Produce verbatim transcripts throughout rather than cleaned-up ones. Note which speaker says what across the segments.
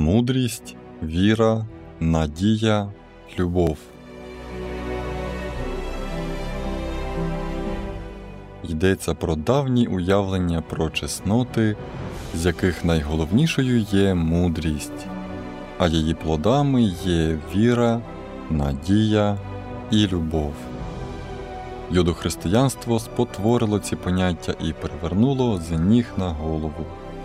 Speaker 1: мудрість, віра, надія, любов. Йдеться про давні уявлення про чесноти, з яких найголовнішою є мудрість, а її плодами є віра, надія і любов. Юдохристиянство спотворило ці поняття і перевернуло з ніг на голову.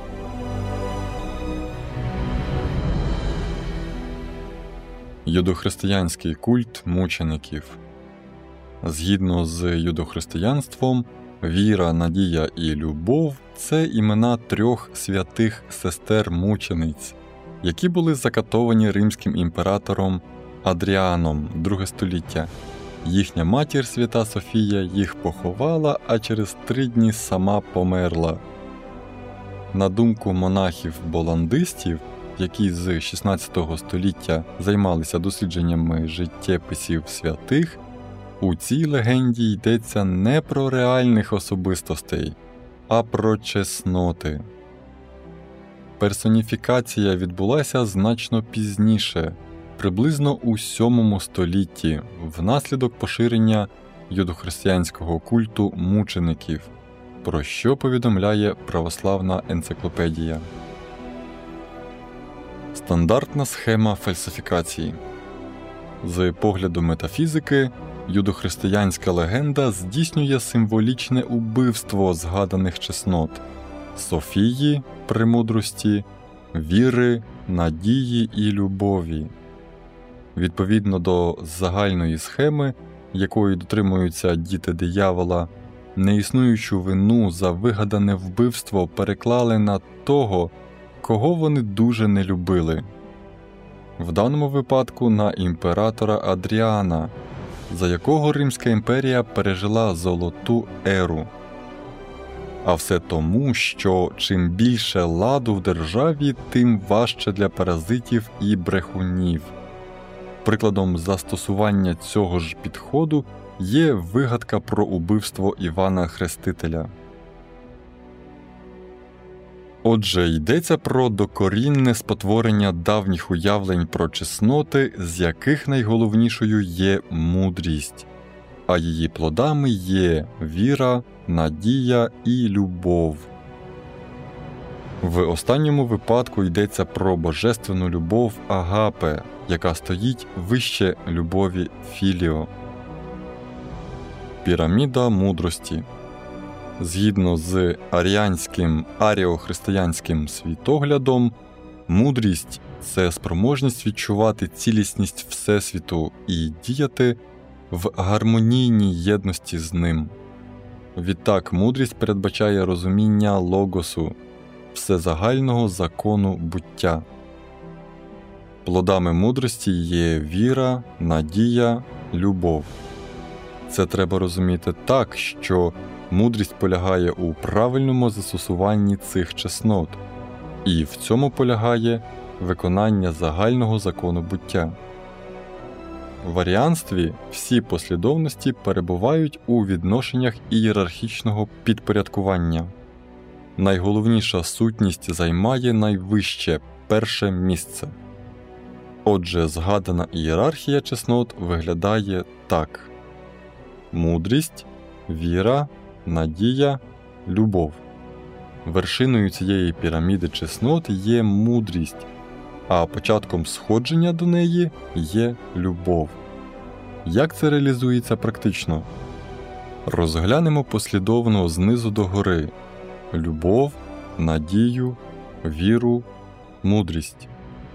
Speaker 1: Юдохристиянський культ мучеників. Згідно з юдохристиянством, віра, надія і любов – це імена трьох святих сестер-мучениць, які були закатовані римським імператором Адріаном, друге століття. Їхня матір, свята Софія, їх поховала, а через три дні сама померла. На думку монахів-боландистів, які з шістнадцятого століття займалися дослідженнями життєписів святих, у цій легенді йдеться не про реальних особистостей, а про чесноти. Персоніфікація відбулася значно пізніше, приблизно у сьомому столітті, внаслідок поширення юдохристиянського культу мучеників, про що повідомляє православна енциклопедія. Стандартна схема фальсифікації. З погляду метафізики, юдохристиянська легенда здійснює символічне убивство згаданих чеснот – Софії, премудрості, віри, надії і любові. Відповідно до загальної схеми, якої дотримуються діти диявола, неіснуючу вину за вигадане вбивство переклали на того, кого вони дуже не любили. В даному випадку на імператора Адріана, за якого Римська імперія пережила золоту еру. А все тому, що чим більше ладу в державі, тим важче для паразитів і брехунів. Прикладом застосування цього ж підходу є вигадка про убивство Івана Хрестителя. Отже, йдеться про докорінне спотворення давніх уявлень про чесноти, з яких найголовнішою є мудрість, а її плодами є віра, надія і любов. В останньому випадку йдеться про божественну любов агапе, яка стоїть вище любові філіо. Піраміда мудрості. Згідно з аріанським аріохристиянським світоглядом, мудрість – це спроможність відчувати цілісність Всесвіту і діяти в гармонійній єдності з ним. Відтак, мудрість передбачає розуміння логосу, всезагального закону буття. Плодами мудрості є віра, надія, любов. Це треба розуміти так, що мудрість полягає у правильному застосуванні цих чеснот, і в цьому полягає виконання загального закону буття. В аріанстві всі послідовності перебувають у відношеннях ієрархічного підпорядкування. Найголовніша сутність займає найвище, перше місце. Отже, згадана ієрархія чеснот виглядає так: мудрість, віра, надія, любов. Вершиною цієї піраміди чеснот є мудрість, а початком сходження до неї є любов. Як це реалізується практично? Розглянемо послідовно знизу до гори: любов, надію, віру, мудрість.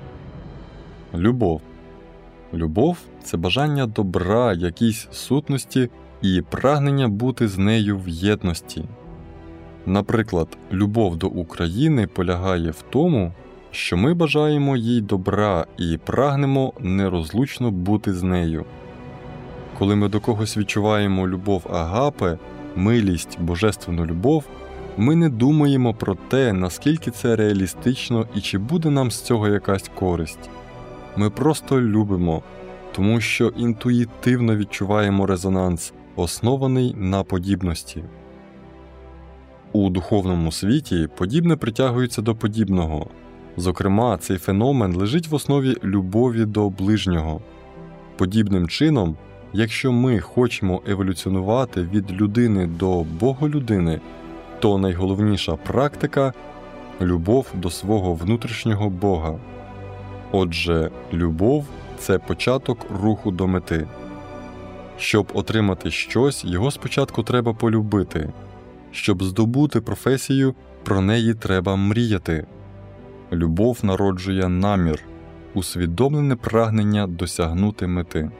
Speaker 1: Любов. Любов – це бажання добра, якійсь сутності і прагнення бути з нею в єдності. Наприклад, любов до України полягає в тому, що ми бажаємо їй добра і прагнемо нерозлучно бути з нею. Коли ми до когось відчуваємо любов агапе, милість, божественну любов, ми не думаємо про те, наскільки це реалістично і чи буде нам з цього якась користь. Ми просто любимо, тому що інтуїтивно відчуваємо резонанс, оснований на подібності. У духовному світі подібне притягується до подібного. Зокрема, цей феномен лежить в основі любові до ближнього. Подібним чином, якщо ми хочемо еволюціонувати від людини до боголюдини, то найголовніша практика – любов до свого внутрішнього Бога. Отже, любов – це початок руху до мети. Щоб отримати щось, його спочатку треба полюбити. Щоб здобути професію, про неї треба мріяти. Любов народжує намір, усвідомлене прагнення досягнути мети.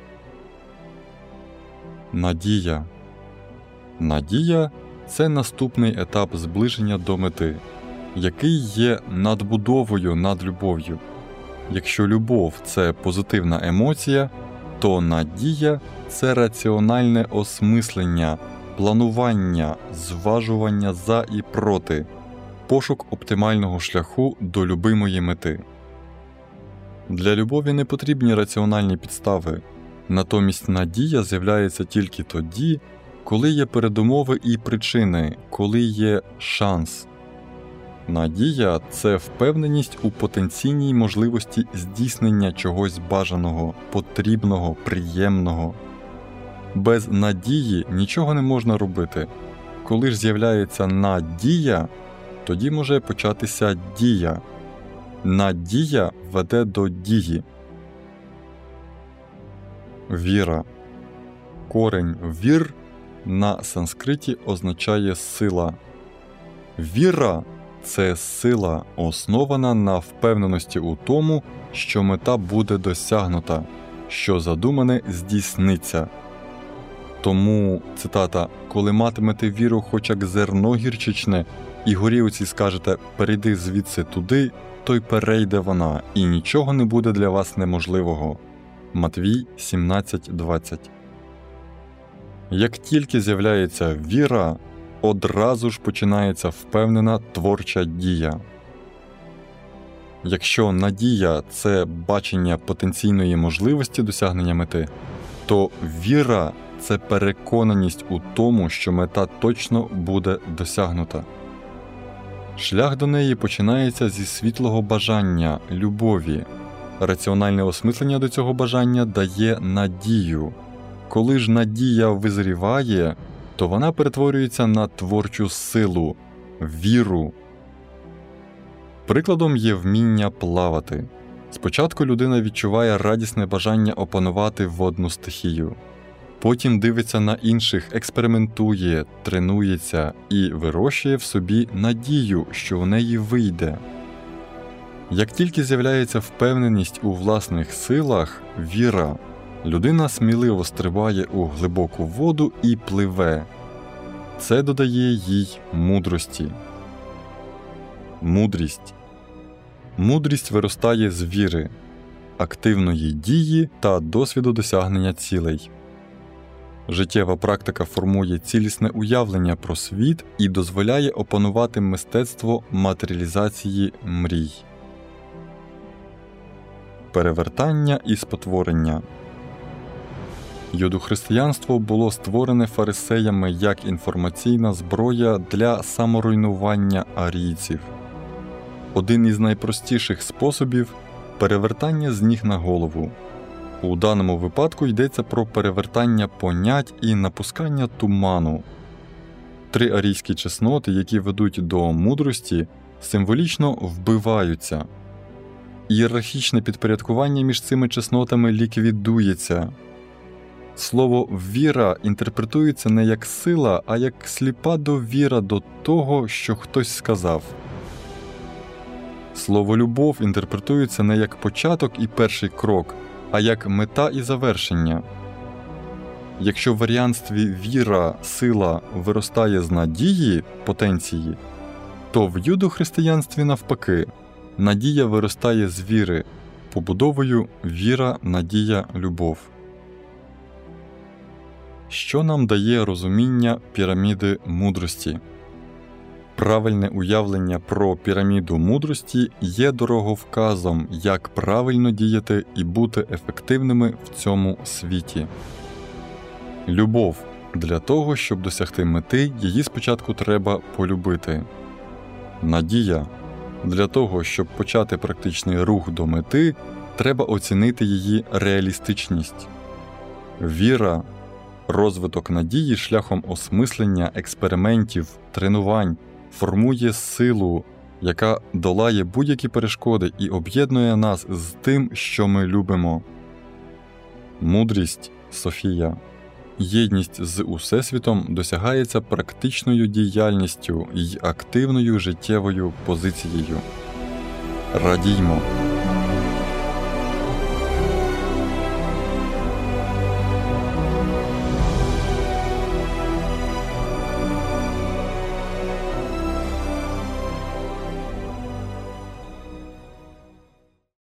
Speaker 1: Надія. Надія – це наступний етап зближення до мети, який є надбудовою над любов'ю. Якщо любов – це позитивна емоція, то надія – це раціональне осмислення, планування, зважування за і проти, пошук оптимального шляху до любимої мети. Для любові не потрібні раціональні підстави, натомість надія з'являється тільки тоді, коли є передумови і причини, коли є шанс. Надія – це впевненість у потенційній можливості здійснення чогось бажаного, потрібного, приємного. Без надії нічого не можна робити. Коли ж з'являється надія, тоді може початися дія. Надія веде до дії. Віра. Корень «вір» на санскриті означає «сила». Віра – це сила, основана на впевненості у тому, що мета буде досягнута, що задумане здійсниться. Тому, цитата, «Коли матимете віру, хоч як зерно гірчичне, і горілиці скажете «перейди звідси туди», то й перейде вона, і нічого не буде для вас неможливого». Матвій сімнадцять двадцять. Як тільки з'являється віра, одразу ж починається впевнена творча дія. Якщо надія – це бачення потенційної можливості досягнення мети, то віра – це переконаність у тому, що мета точно буде досягнута. Шлях до неї починається зі світлого бажання, любові. Раціональне осмислення до цього бажання дає надію. Коли ж надія визріває, то вона перетворюється на творчу силу, віру. Прикладом є вміння плавати. Спочатку людина відчуває радісне бажання опанувати водну стихію. Потім дивиться на інших, експериментує, тренується і вирощує в собі надію, що в неї вийде. Як тільки з'являється впевненість у власних силах, віра, людина сміливо стрибає у глибоку воду і пливе. Це додає їй мудрості. Мудрість. Мудрість виростає з віри, активної дії та досвіду досягнення цілей. Життєва практика формує цілісне уявлення про світ і дозволяє опанувати мистецтво матеріалізації мрій. Перевертання і спотворення. Юдохристиянство було створене фарисеями як інформаційна зброя для саморуйнування арійців. Один із найпростіших способів – перевертання з ніг на голову. У даному випадку йдеться про перевертання понять і напускання туману. Три арійські чесноти, які ведуть до мудрості, символічно вбиваються. Ієрархічне підпорядкування між цими чеснотами ліквідується. Слово «віра» інтерпретується не як сила, а як сліпа довіра до того, що хтось сказав. Слово «любов» інтерпретується не як початок і перший крок, а як мета і завершення. Якщо в варіантстві «віра», «сила» виростає з надії, потенції, то в юдохристиянстві навпаки – надія виростає з віри, побудовою віра, надія, любов. Що нам дає розуміння піраміди мудрості? Правильне уявлення про піраміду мудрості є дороговказом, як правильно діяти і бути ефективними в цьому світі. Любов. Для того, щоб досягти мети, її спочатку треба полюбити. Надія. Для того, щоб почати практичний рух до мети, треба оцінити її реалістичність. Віра – розвиток надії шляхом осмислення, експериментів, тренувань, формує силу, яка долає будь-які перешкоди і об'єднує нас з тим, що ми любимо. Мудрість – Софія. Єдність з Усесвітом досягається практичною діяльністю й активною життєвою позицією. Радіймо!